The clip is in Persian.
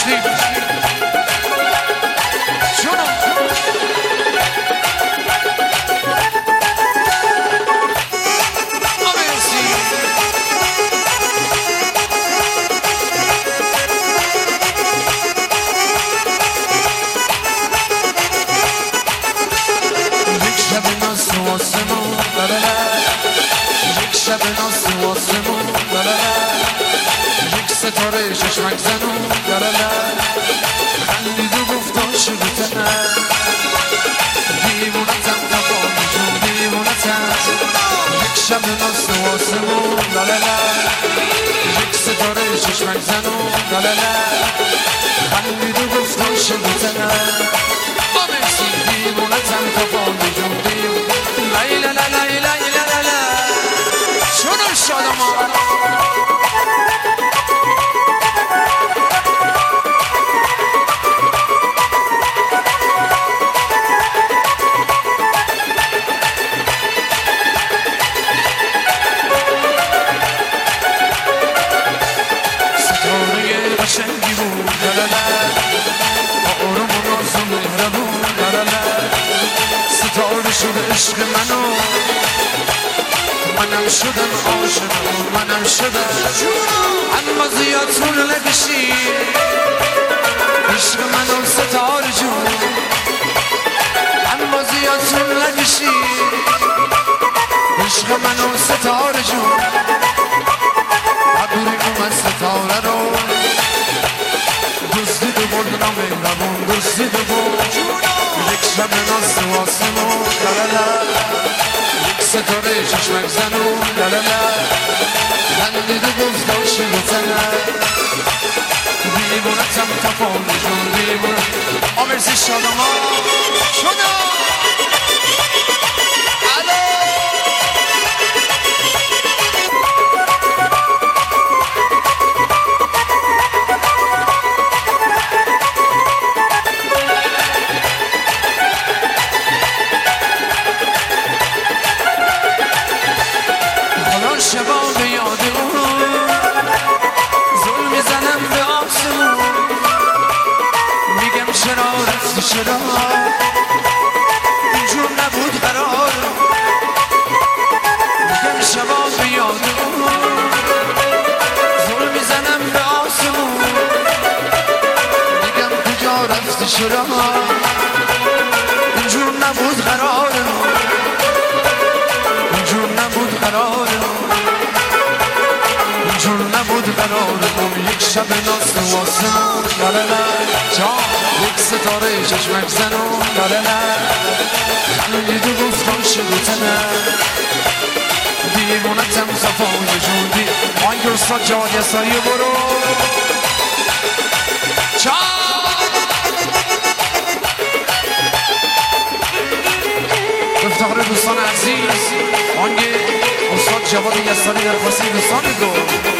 تشریف جونم شب ناس و آسمون یک ستاره چشمک زنون خندید و گفت شروطه دیوونتم تفاهم جون دیوونتم یک شب ناس و آسمون یک ستاره چشمک زنون خندید و گفت شروطه دیوونتم تفاهم جون دیوونتم شنو شادمان ستاره قشنگی بود آروم و ناز و مهربون ستاره شد عشق منم شدم عاشق منم شدم اما زیاد طول نکشی عشق منو ستاره جون اما زیاد طول نکشی عشق منو ستاره جون عبوری اومد ستاره رو دزدید و برد نامهربون دزدید و برد یک شب ناز و آسمون ستاره چشمک زنون خندید و گفت شروطه دیوونتم تفاهم جون دیوونتم مرسی شادمان شدم شبا به یاد اون ظلم میزنم به آسمون میگم چرا رفتی چرا اینجور نبود قرار میگم شبا به یاد اون ظلم میزنم به آسمون میگم کجا رفتی چرا اینجور نبود قرار اینجور نبود قرار جور نبود قرارمون یک شب ناس و آسمون یک ستاره چشمک زنون خندید و گفتم شروطه دیوونتم صفای جون دی آنگه استاد جواد یساری برو افتخار دوستان عزیز آنگه استاد جواد یساری در خواستین دوستان گفت